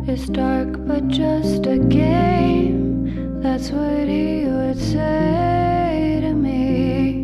It's dark, but just a game. That's what he would say to me.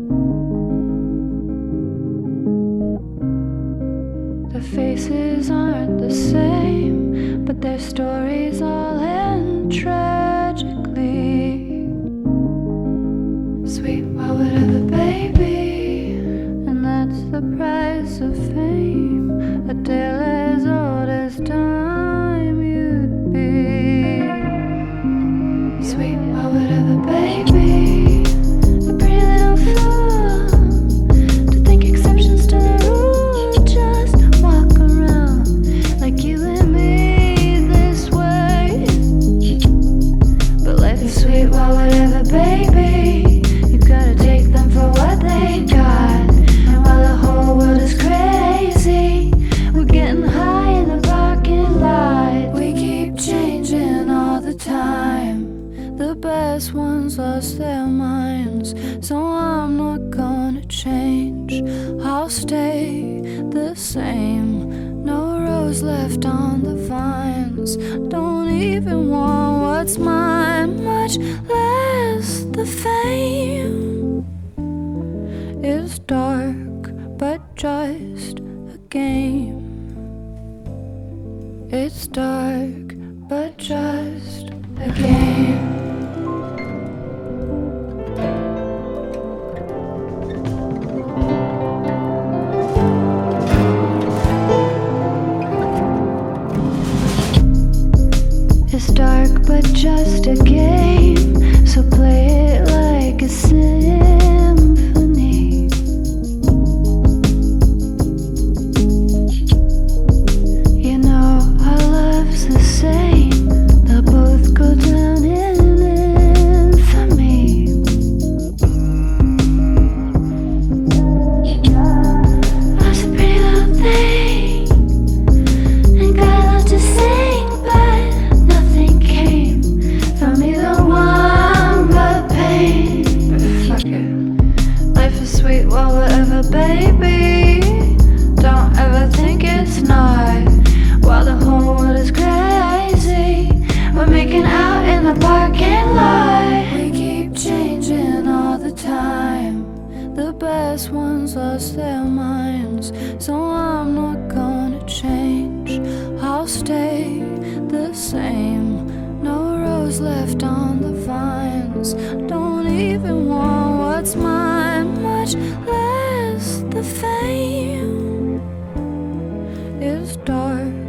The faces aren't the same, but their stories all end tragically. Sweet, why would ever, baby? And that's the price of fame. A tale as old as time you'd be. Sweet, why would ever, baby? A pretty little fool to think exceptions to the rule. Just walk around like you and me this way. But life is sweet, why would ever, baby? You gotta take them for what they got. And while the whole world is crazy, we're getting high in the parking lot. We keep changing all the time. The best ones lost their minds, so I'm not gonna change. I'll stay the same. No rose left on the vines. Don't even want what's mine, much less the fame. It's dark, but just a game. It's dark, but just a game. It's dark, but just a game. So play it like a symphony. You know our love's the same. They'll both go down in infamy. I was a pretty little thing and got a lot to sing, but nothing came from either one but pain. Fuck it. Life is sweet, well, whatever, baby. Don't ever think it's not. While the whole world is crazy, we're making out in the parking lot. We keep changing all the time. The best ones lost their minds, so I'm not gonna change. I'll stay the same. No rose left on the vines. Don't even want what's mine, much less the fame. It's dark,